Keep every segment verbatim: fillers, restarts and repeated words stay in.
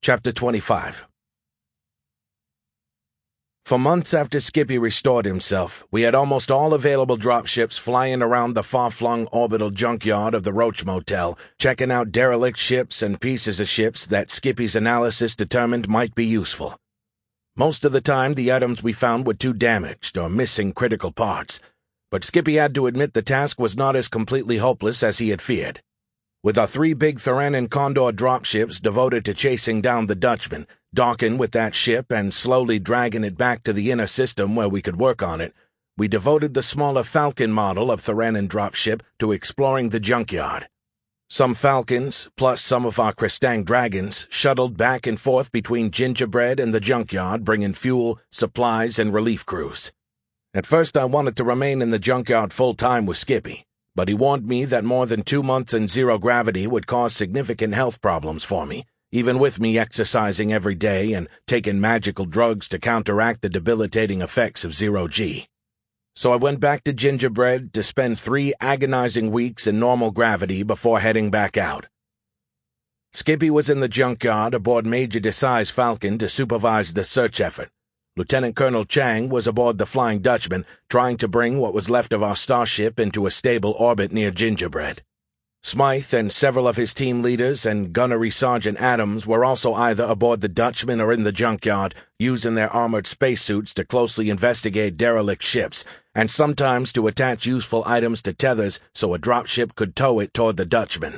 Chapter twenty-five. For months after Skippy restored himself, we had almost all available dropships flying around the far-flung orbital junkyard of the Roach Motel, checking out derelict ships and pieces of ships that Skippy's analysis determined might be useful. Most of the time, the items we found were too damaged or missing critical parts, but Skippy had to admit the task was not as completely hopeless as he had feared. With our three big Theranin Condor dropships devoted to chasing down the Dutchman, docking with that ship and slowly dragging it back to the inner system where we could work on it, we devoted the smaller Falcon model of Theranin dropship to exploring the junkyard. Some Falcons, plus some of our Kristang Dragons, shuttled back and forth between Gingerbread and the junkyard, bringing fuel, supplies, and relief crews. At first I wanted to remain in the junkyard full-time with Skippy, but he warned me that more than two months in zero gravity would cause significant health problems for me, even with me exercising every day and taking magical drugs to counteract the debilitating effects of zero-G. So I went back to Gingerbread to spend three agonizing weeks in normal gravity before heading back out. Skippy was in the junkyard aboard Major Desai's Falcon to supervise the search effort. Lieutenant Colonel Chang was aboard the Flying Dutchman, trying to bring what was left of our starship into a stable orbit near Gingerbread. Smythe and several of his team leaders and Gunnery Sergeant Adams were also either aboard the Dutchman or in the junkyard, using their armored spacesuits to closely investigate derelict ships, and sometimes to attach useful items to tethers so a dropship could tow it toward the Dutchman.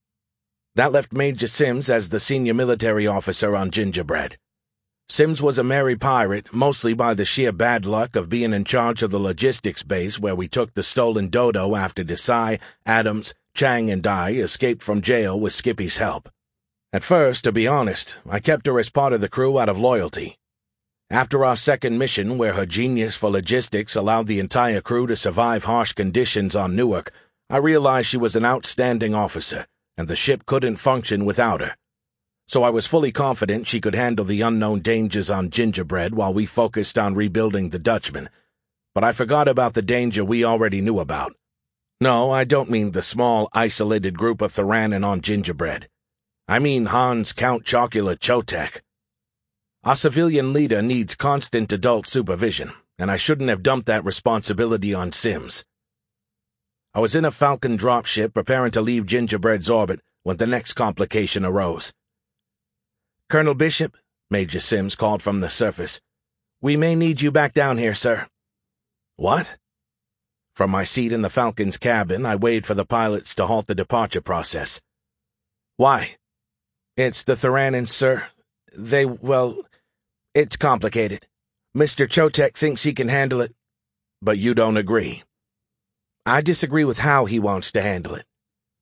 That left Major Sims as the senior military officer on Gingerbread. Sims was a merry pirate, mostly by the sheer bad luck of being in charge of the logistics base where we took the stolen Dodo after Desai, Adams, Chang, and I escaped from jail with Skippy's help. At first, to be honest, I kept her as part of the crew out of loyalty. After our second mission, where her genius for logistics allowed the entire crew to survive harsh conditions on Newark, I realized she was an outstanding officer, and the ship couldn't function without her. So I was fully confident she could handle the unknown dangers on Gingerbread while we focused on rebuilding the Dutchman. But I forgot about the danger we already knew about. No, I don't mean the small, isolated group of Theranin on Gingerbread. I mean Hans Count Chocula Chotek. Our civilian leader needs constant adult supervision, and I shouldn't have dumped that responsibility on Sims. I was in a Falcon dropship preparing to leave Gingerbread's orbit when the next complication arose. "Colonel Bishop," Major Sims called from the surface, "we may need you back down here, sir." "What?" From my seat in the Falcon's cabin, I waited for the pilots to halt the departure process. "Why?" "It's the Theranins, sir. They, well, it's complicated. Mister Chotek thinks he can handle it." "But you don't agree." "I disagree with how he wants to handle it."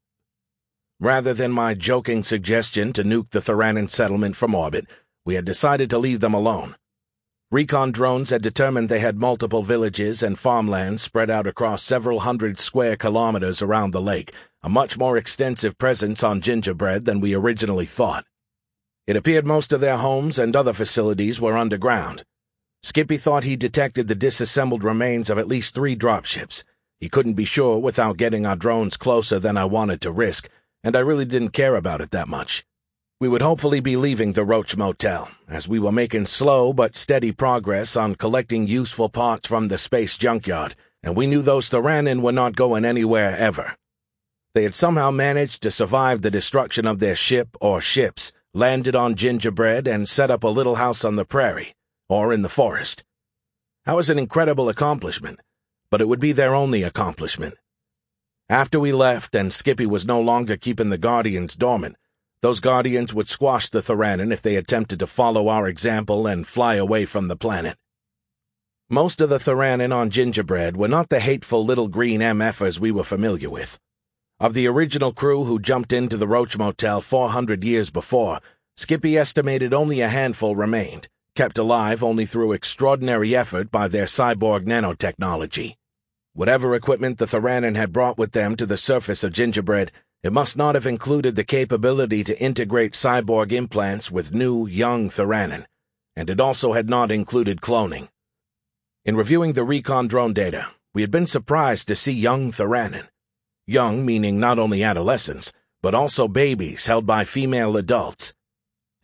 Rather than my joking suggestion to nuke the Theranin settlement from orbit, we had decided to leave them alone. Recon drones had determined they had multiple villages and farmlands spread out across several hundred square kilometers around the lake, a much more extensive presence on Gingerbread than we originally thought. It appeared most of their homes and other facilities were underground. Skippy thought he detected the disassembled remains of at least three dropships. He couldn't be sure without getting our drones closer than I wanted to risk, and I really didn't care about it that much. We would hopefully be leaving the Roach Motel, as we were making slow but steady progress on collecting useful parts from the space junkyard, and we knew those Theranin were not going anywhere ever. They had somehow managed to survive the destruction of their ship or ships, landed on Gingerbread, and set up a little house on the prairie, or in the forest. That was an incredible accomplishment, but it would be their only accomplishment. After we left and Skippy was no longer keeping the Guardians dormant, those Guardians would squash the Theranin if they attempted to follow our example and fly away from the planet. Most of the Theranin on Gingerbread were not the hateful little green M Fers we were familiar with. Of the original crew who jumped into the Roach Motel four hundred years before, Skippy estimated only a handful remained, kept alive only through extraordinary effort by their cyborg nanotechnology. Whatever equipment the Theranin had brought with them to the surface of Gingerbread, it must not have included the capability to integrate cyborg implants with new, young Theranin, and it also had not included cloning. In reviewing the recon drone data, we had been surprised to see young Theranin. Young meaning not only adolescents, but also babies held by female adults.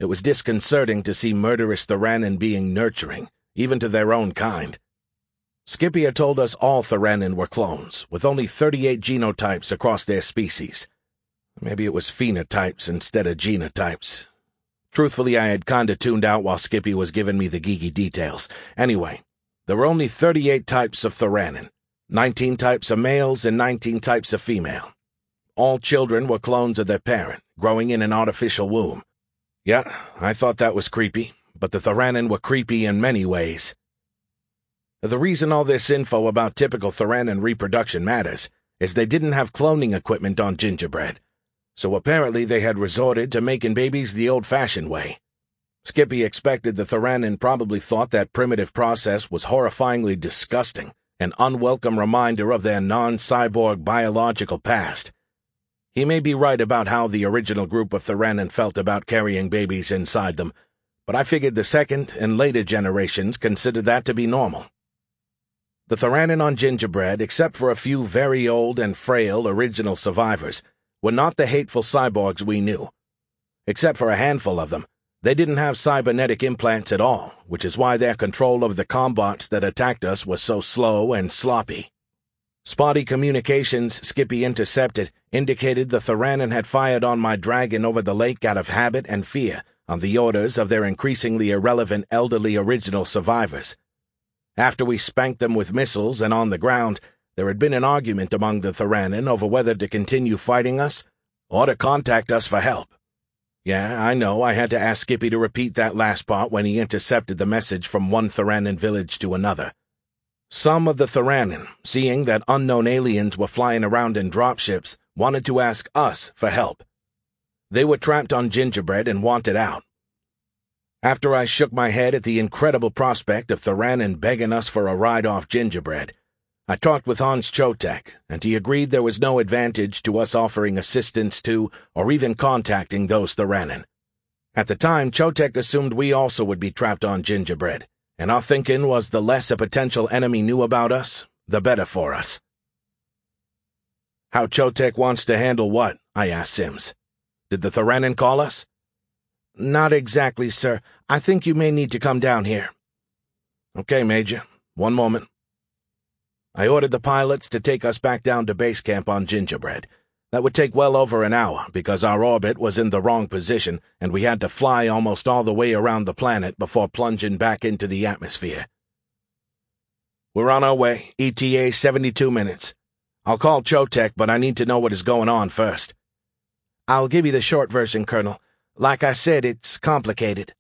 It was disconcerting to see murderous Theranin being nurturing, even to their own kind. Skippy had told us all Theranin were clones, with only thirty-eight genotypes across their species. Maybe it was phenotypes instead of genotypes. Truthfully, I had kinda tuned out while Skippy was giving me the geeky details. Anyway, there were only thirty-eight types of Theranin, nineteen types of males and nineteen types of female. All children were clones of their parent, growing in an artificial womb. Yeah, I thought that was creepy, but the Theranin were creepy in many ways. The reason all this info about typical Theranin reproduction matters is they didn't have cloning equipment on Gingerbread, so apparently they had resorted to making babies the old-fashioned way. Skippy expected the Theranin probably thought that primitive process was horrifyingly disgusting, an unwelcome reminder of their non-cyborg biological past. He may be right about how the original group of Theranin felt about carrying babies inside them, but I figured the second and later generations considered that to be normal. The Theranin on Gingerbread, except for a few very old and frail original survivors, were not the hateful cyborgs we knew. Except for a handful of them, they didn't have cybernetic implants at all, which is why their control of the combots that attacked us was so slow and sloppy. Spotty communications Skippy intercepted indicated the Theranin had fired on my dragon over the lake out of habit and fear, on the orders of their increasingly irrelevant elderly original survivors. After we spanked them with missiles and on the ground, there had been an argument among the Theranin over whether to continue fighting us or to contact us for help. Yeah, I know, I had to ask Skippy to repeat that last part when he intercepted the message from one Theranin village to another. Some of the Theranin, seeing that unknown aliens were flying around in dropships, wanted to ask us for help. They were trapped on Gingerbread and wanted out. After I shook my head at the incredible prospect of Theranin begging us for a ride off Gingerbread, I talked with Hans Chotek, and he agreed there was no advantage to us offering assistance to or even contacting those Theranin. At the time, Chotek assumed we also would be trapped on Gingerbread, and our thinking was the less a potential enemy knew about us, the better for us. How Chotek wants to handle what? I asked Sims. Did the Theranin call us? Not exactly, sir. I think you may need to come down here. Okay, Major. One moment. I ordered the pilots to take us back down to base camp on Gingerbread. That would take well over an hour because our orbit was in the wrong position and we had to fly almost all the way around the planet before plunging back into the atmosphere. We're on our way. E T A seventy-two minutes. I'll call Chotek, but I need to know what is going on first. I'll give you the short version, Colonel. Like I said, it's complicated.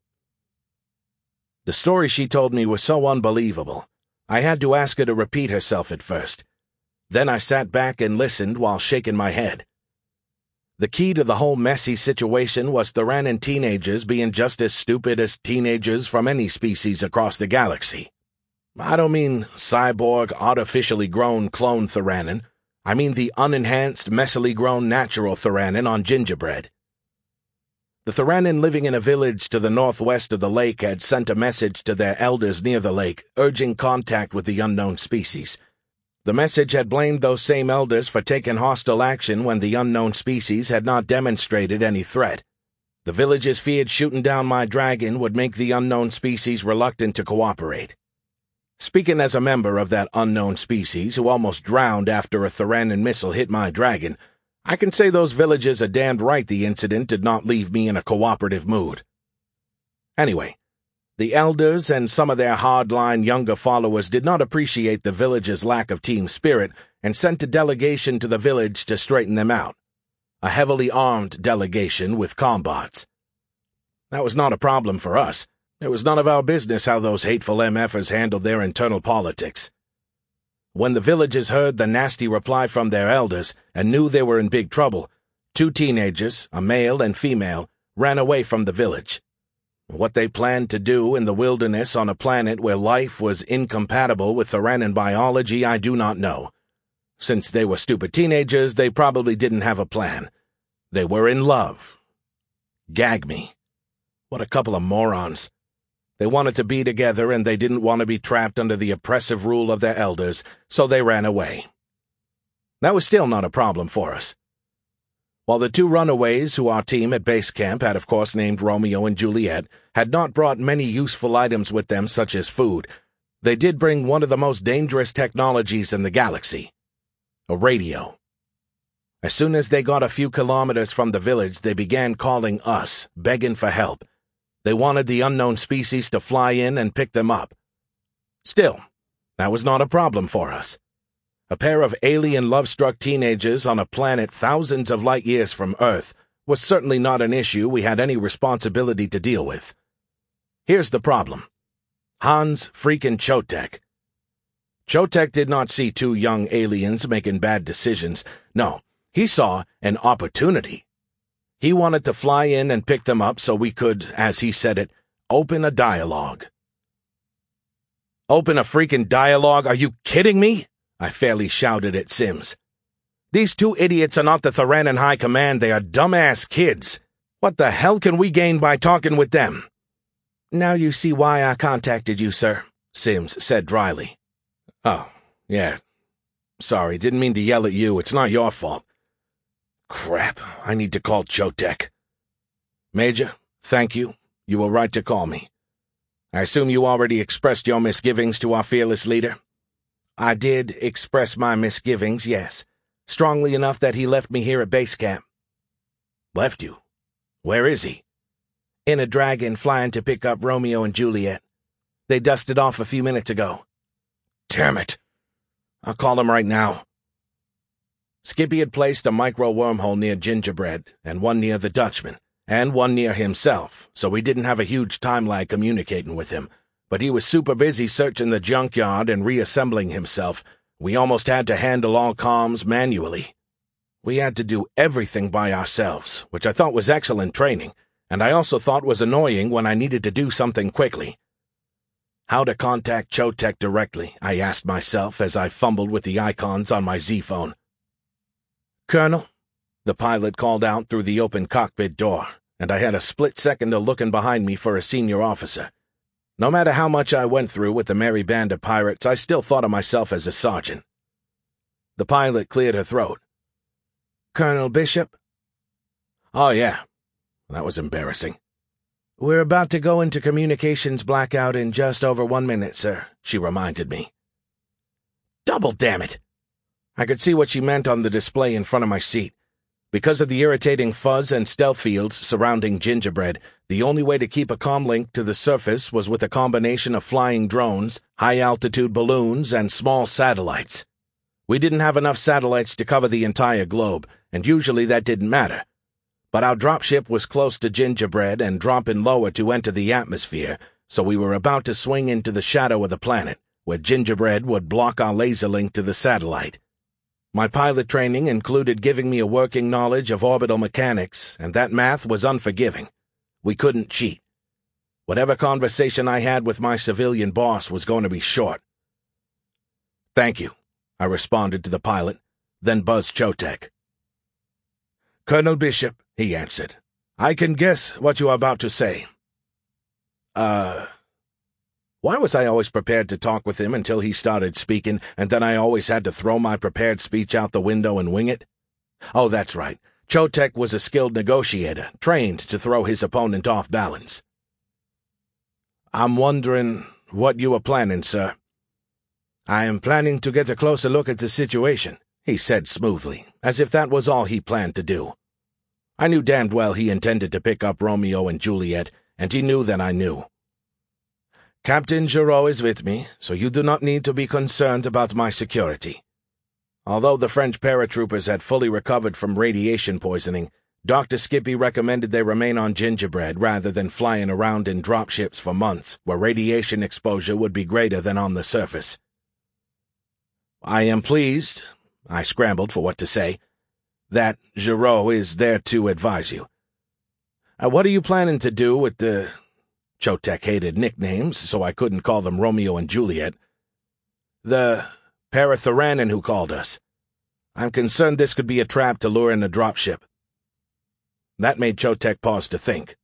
The story she told me was so unbelievable, I had to ask her to repeat herself at first. Then I sat back and listened while shaking my head. The key to the whole messy situation was Theranin teenagers being just as stupid as teenagers from any species across the galaxy. I don't mean cyborg, artificially grown clone Theranin. I mean the unenhanced, messily grown natural Theranin on Gingerbread. The Theranin living in a village to the northwest of the lake had sent a message to their elders near the lake, urging contact with the unknown species. The message had blamed those same elders for taking hostile action when the unknown species had not demonstrated any threat. The villagers feared shooting down my dragon would make the unknown species reluctant to cooperate. Speaking as a member of that unknown species who almost drowned after a Theranin missile hit my dragon, I can say those villagers are damned right the incident did not leave me in a cooperative mood. Anyway, the elders and some of their hardline younger followers did not appreciate the villagers' lack of team spirit and sent a delegation to the village to straighten them out. A heavily armed delegation with combots. That was not a problem for us. It was none of our business how those hateful M Fers handled their internal politics. When the villagers heard the nasty reply from their elders and knew they were in big trouble, two teenagers, a male and female, ran away from the village. What they planned to do in the wilderness on a planet where life was incompatible with Theranin biology, I do not know. Since they were stupid teenagers, they probably didn't have a plan. They were in love. Gag me. What a couple of morons. They wanted to be together and they didn't want to be trapped under the oppressive rule of their elders, so they ran away. That was still not a problem for us. While the two runaways who our team at base camp had of course named Romeo and Juliet had not brought many useful items with them such as food, they did bring one of the most dangerous technologies in the galaxy, a radio. As soon as they got a few kilometers from the village, they began calling us, begging for help. They wanted the unknown species to fly in and pick them up. Still, that was not a problem for us. A pair of alien love-struck teenagers on a planet thousands of light years from Earth was certainly not an issue we had any responsibility to deal with. Here's the problem. Hans freaking Chotek. Chotek did not see two young aliens making bad decisions. No, he saw an opportunity. He wanted to fly in and pick them up so we could, as he said it, open a dialogue. Open a freaking dialogue? Are you kidding me? I fairly shouted at Sims. These two idiots are not the Theranan High Command, they are dumbass kids. What the hell can we gain by talking with them? Now you see why I contacted you, sir, Sims said dryly. Oh, yeah. Sorry, didn't mean to yell at you, it's not your fault. Crap, I need to call Chotek. Major, thank you. You were right to call me. I assume you already expressed your misgivings to our fearless leader? I did express my misgivings, yes. Strongly enough that he left me here at base camp. Left you? Where is he? In a dragon flying to pick up Romeo and Juliet. They dusted off a few minutes ago. Damn it. I'll call him right now. Skippy had placed a micro-wormhole near Gingerbread, and one near the Dutchman, and one near himself, so we didn't have a huge time lag communicating with him. But he was super busy searching the junkyard and reassembling himself. We almost had to handle all comms manually. We had to do everything by ourselves, which I thought was excellent training, and I also thought was annoying when I needed to do something quickly. How to contact Chotek directly, I asked myself as I fumbled with the icons on my Z-phone. Colonel, the pilot called out through the open cockpit door, and I had a split second of looking behind me for a senior officer. No matter how much I went through with the merry band of pirates, I still thought of myself as a sergeant. The pilot cleared her throat. Colonel Bishop? Oh, yeah. That was embarrassing. We're about to go into communications blackout in just over one minute, sir, she reminded me. Double damn it! I could see what she meant on the display in front of my seat. Because of the irritating fuzz and stealth fields surrounding Gingerbread, the only way to keep a comlink to the surface was with a combination of flying drones, high-altitude balloons, and small satellites. We didn't have enough satellites to cover the entire globe, and usually that didn't matter. But our dropship was close to Gingerbread and dropping lower to enter the atmosphere, so we were about to swing into the shadow of the planet, where Gingerbread would block our laser link to the satellite. My pilot training included giving me a working knowledge of orbital mechanics, and that math was unforgiving. We couldn't cheat. Whatever conversation I had with my civilian boss was going to be short. Thank you, I responded to the pilot, then buzzed Chotek. Colonel Bishop, he answered. I can guess what you are about to say. Uh... Why was I always prepared to talk with him until he started speaking, and then I always had to throw my prepared speech out the window and wing it? Oh, that's right. Chotek was a skilled negotiator, trained to throw his opponent off balance. I'm wondering what you are planning, sir. I am planning to get a closer look at the situation, he said smoothly, as if that was all he planned to do. I knew damned well he intended to pick up Romeo and Juliet, and he knew that I knew. Captain Giraud is with me, so you do not need to be concerned about my security. Although the French paratroopers had fully recovered from radiation poisoning, Doctor Skippy recommended they remain on Gingerbread rather than flying around in dropships for months, where radiation exposure would be greater than on the surface. I am pleased, I scrambled for what to say, that Giraud is there to advise you. Uh, what are you planning to do with the... Chotek hated nicknames, so I couldn't call them Romeo and Juliet. The Paratheranan who called us. I'm concerned this could be a trap to lure in the dropship. That made Chotek pause to think.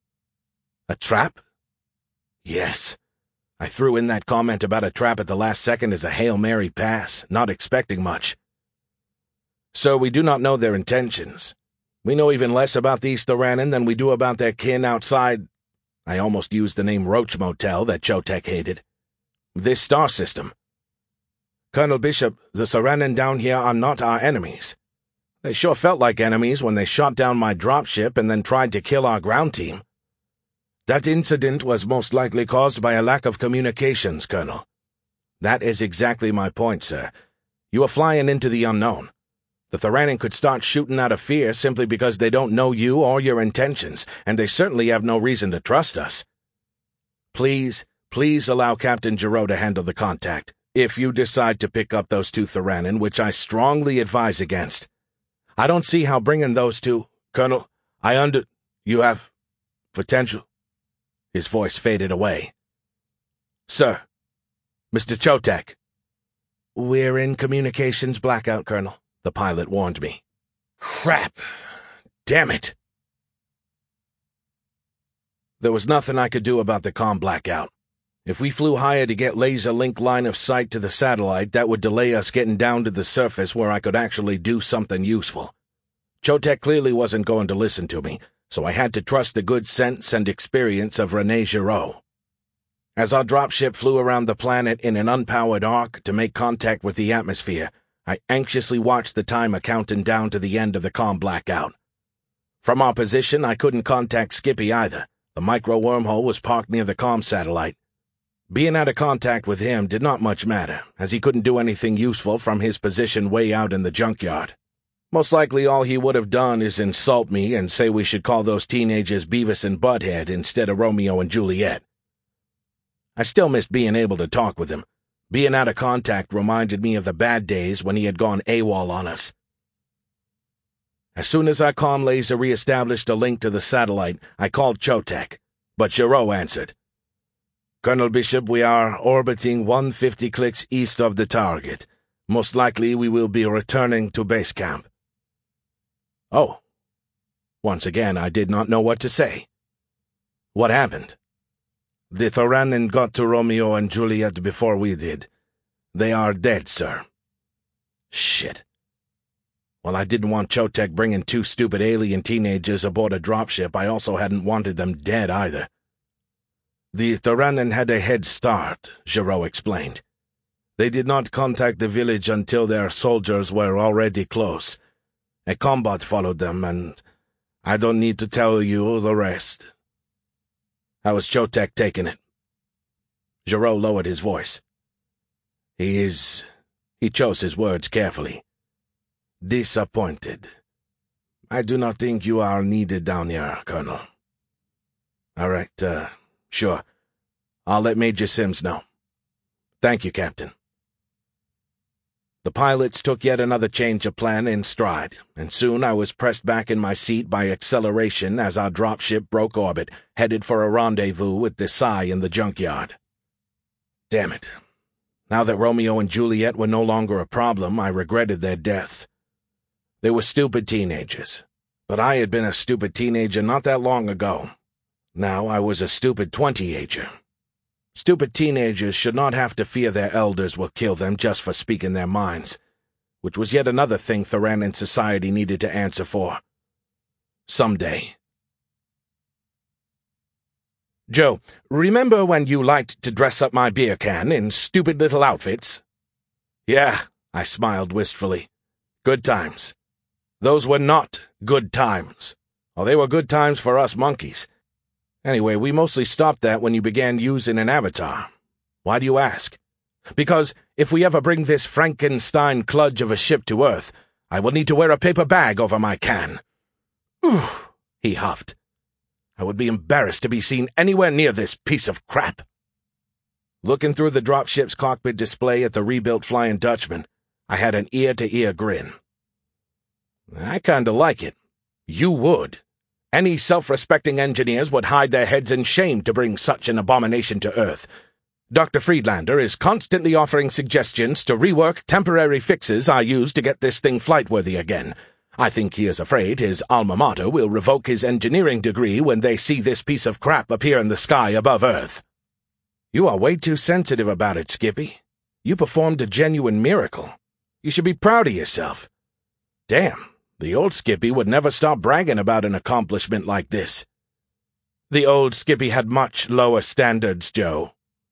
A trap? Yes. I threw in that comment about a trap at the last second as a Hail Mary pass, not expecting much. So we do not know their intentions. We know even less about these Theranin than we do about their kin outside— I almost used the name Roach Motel that Chotek hated— this star system. Colonel Bishop, the Theranin down here are not our enemies. They sure felt like enemies when they shot down my dropship and then tried to kill our ground team. That incident was most likely caused by a lack of communications, Colonel. That is exactly my point, sir. You are flying into the unknown. The Theranin could start shooting out of fear simply because they don't know you or your intentions, and they certainly have no reason to trust us. Please, please allow Captain Gero to handle the contact, if you decide to pick up those two Theranin, which I strongly advise against. I don't see how bringing those two— Colonel, I under— you have— potential— His voice faded away. Sir. Mister Chotek. We're in communications blackout, Colonel, the pilot warned me. Crap. Damn it. There was nothing I could do about the comm blackout. If we flew higher to get laser link line of sight to the satellite, that would delay us getting down to the surface where I could actually do something useful. Chotek clearly wasn't going to listen to me, so I had to trust the good sense and experience of Rene Gero. As our dropship flew around the planet in an unpowered arc to make contact with the atmosphere, I anxiously watched the timer counting down to the end of the comm blackout. From our position, I couldn't contact Skippy either. The micro-wormhole was parked near the comm satellite. Being out of contact with him did not much matter, as he couldn't do anything useful from his position way out in the junkyard. Most likely all he would have done is insult me and say we should call those teenagers Beavis and Butthead instead of Romeo and Juliet. I still missed being able to talk with him. Being out of contact reminded me of the bad days when he had gone AWOL on us. As soon as our comm laser re-established a link to the satellite, I called Chotek, but Gero answered. Colonel Bishop, we are orbiting one hundred fifty clicks east of the target. Most likely we will be returning to base camp. Oh. Once again, I did not know what to say. What happened? The Theranin got to Romeo and Juliet before we did. They are dead, sir. Shit. While I didn't want Chotek bringing two stupid alien teenagers aboard a dropship, I also hadn't wanted them dead either. The Theranin had a head start, Gero explained. They did not contact the village until their soldiers were already close. A combat followed them, and I don't need to tell you the rest. How was Chotek taking it? Gero lowered his voice. He is— he chose his words carefully. Disappointed. I do not think you are needed down here, Colonel. All right, uh, sure. I'll let Major Sims know. Thank you, Captain. The pilots took yet another change of plan in stride, and soon I was pressed back in my seat by acceleration as our dropship broke orbit, headed for a rendezvous with Desai in the junkyard. Damn it. Now that Romeo and Juliet were no longer a problem, I regretted their deaths. They were stupid teenagers, but I had been a stupid teenager not that long ago. Now I was a stupid twenty-ager. Stupid teenagers should not have to fear their elders will kill them just for speaking their minds, which was yet another thing Theranin society needed to answer for. Someday. Joe, remember when you liked to dress up my beer can in stupid little outfits? Yeah, I smiled wistfully. Good times. Those were not good times. Oh, they were good times for us monkeys. Anyway, we mostly stopped that when you began using an avatar. Why do you ask? Because if we ever bring this Frankenstein kludge of a ship to Earth, I will need to wear a paper bag over my can. Ooh, he huffed. I would be embarrassed to be seen anywhere near this piece of crap. Looking through the dropship's cockpit display at the rebuilt Flying Dutchman, I had an ear-to-ear grin. I kinda like it. You would. Any self-respecting engineers would hide their heads in shame to bring such an abomination to Earth. Doctor Friedlander is constantly offering suggestions to rework temporary fixes I use to get this thing flight-worthy again. I think he is afraid his alma mater will revoke his engineering degree when they see this piece of crap appear in the sky above Earth. You are way too sensitive about it, Skippy. You performed a genuine miracle. You should be proud of yourself. Damn, The old Skippy would never stop bragging about an accomplishment like this. The old Skippy had much lower standards, Joe.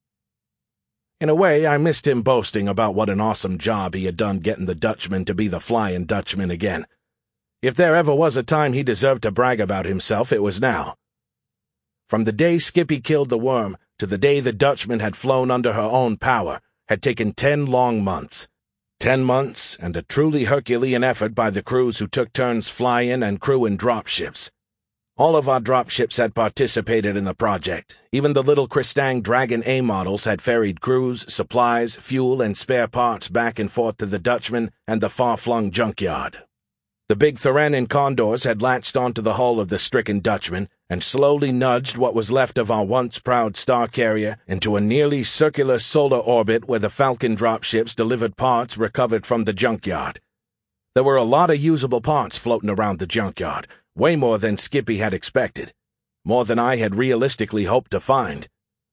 In a way, I missed him boasting about what an awesome job he had done getting the Dutchman to be the Flying Dutchman again. If there ever was a time he deserved to brag about himself, it was now. From the day Skippy killed the worm to the day the Dutchman had flown under her own power had taken ten long months. Ten months and a truly Herculean effort by the crews who took turns flying and crewing dropships. All of our dropships had participated in the project. Even the little Kristang Dragon A models had ferried crews, supplies, fuel, and spare parts back and forth to the Dutchman and the far-flung junkyard. The big Theranin Condors had latched onto the hull of the stricken Dutchman and slowly nudged what was left of our once-proud star carrier into a nearly circular solar orbit where the Falcon dropships delivered parts recovered from the junkyard. There were a lot of usable parts floating around the junkyard, way more than Skippy had expected, more than I had realistically hoped to find.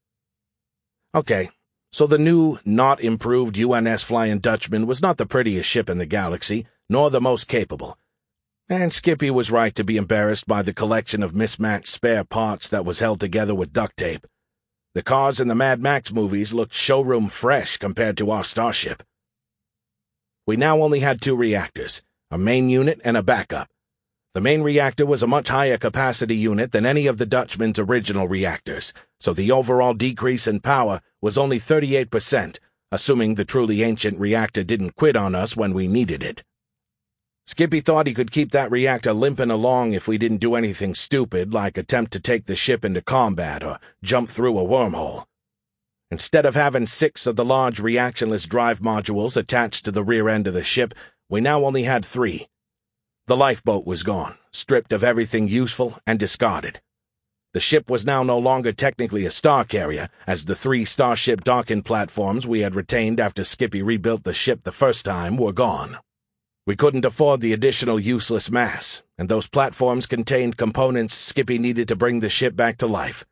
Okay, so the new, not improved U N S Flying Dutchman was not the prettiest ship in the galaxy, nor the most capable. And Skippy was right to be embarrassed by the collection of mismatched spare parts that was held together with duct tape. The cars in the Mad Max movies looked showroom fresh compared to our starship. We now only had two reactors, a main unit and a backup. The main reactor was a much higher capacity unit than any of the Dutchman's original reactors, so the overall decrease in power was only thirty-eight percent, assuming the truly ancient reactor didn't quit on us when we needed it. Skippy thought he could keep that reactor limping along if we didn't do anything stupid like attempt to take the ship into combat or jump through a wormhole. Instead of having six of the large reactionless drive modules attached to the rear end of the ship, we now only had three. The lifeboat was gone, stripped of everything useful and discarded. The ship was now no longer technically a star carrier, as the three Starship docking platforms we had retained after Skippy rebuilt the ship the first time were gone. We couldn't afford the additional useless mass, and those platforms contained components Skippy needed to bring the ship back to life.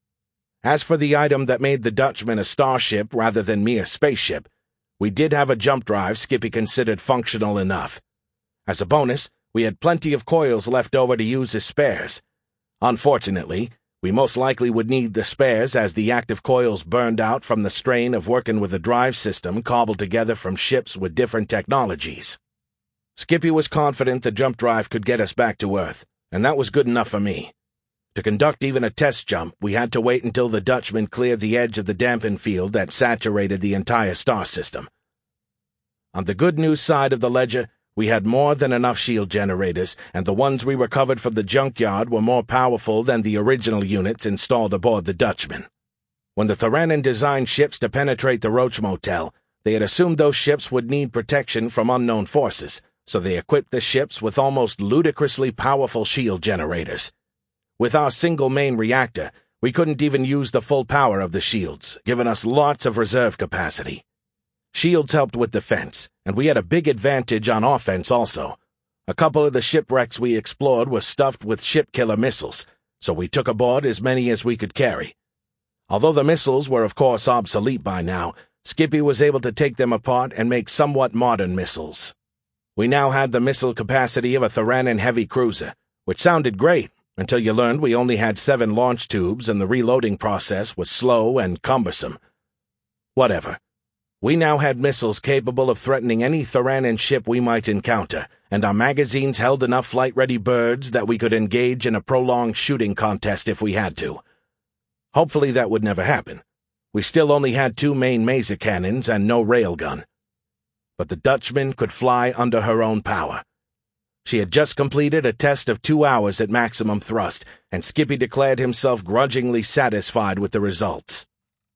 As for the item that made the Dutchman a starship rather than mere spaceship, we did have a jump drive Skippy considered functional enough. As a bonus, we had plenty of coils left over to use as spares. Unfortunately, we most likely would need the spares as the active coils burned out from the strain of working with a drive system cobbled together from ships with different technologies. Skippy was confident the jump drive could get us back to Earth, and that was good enough for me. To conduct even a test jump, we had to wait until the Dutchman cleared the edge of the damping field that saturated the entire star system. On the good news side of the ledger, we had more than enough shield generators, and the ones we recovered from the junkyard were more powerful than the original units installed aboard the Dutchman. When the Theranin designed ships to penetrate the Roach Motel, they had assumed those ships would need protection from unknown forces, so they equipped the ships with almost ludicrously powerful shield generators. With our single main reactor, we couldn't even use the full power of the shields, giving us lots of reserve capacity. Shields helped with defense, and we had a big advantage on offense also. A couple of the shipwrecks we explored were stuffed with ship-killer missiles, so we took aboard as many as we could carry. Although the missiles were of course obsolete by now, Skippy was able to take them apart and make somewhat modern missiles. We now had the missile capacity of a Theranin heavy cruiser, which sounded great until you learned we only had seven launch tubes and the reloading process was slow and cumbersome. Whatever. We now had missiles capable of threatening any Theranin ship we might encounter, and our magazines held enough flight-ready birds that we could engage in a prolonged shooting contest if we had to. Hopefully that would never happen. We still only had two main maser cannons and no railgun. But the Dutchman could fly under her own power. She had just completed a test of two hours at maximum thrust, and Skippy declared himself grudgingly satisfied with the results.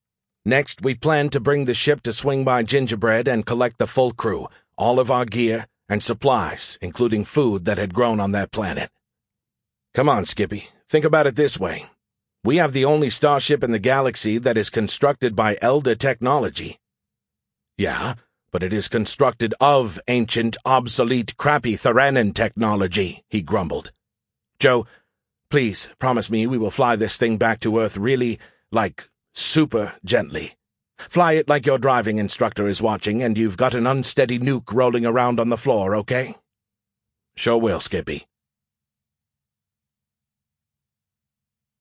Next, we planned to bring the ship to swing by Gingerbread and collect the full crew, all of our gear, and supplies, including food that had grown on that planet. Come on, Skippy, think about it this way. We have the only starship in the galaxy that is constructed by Elder technology. Yeah, but it is constructed of ancient, obsolete, crappy Theranin technology, he grumbled. Joe, please promise me we will fly this thing back to Earth really, like, super gently. Fly it like your driving instructor is watching and you've got an unsteady nuke rolling around on the floor, okay? Sure will, Skippy.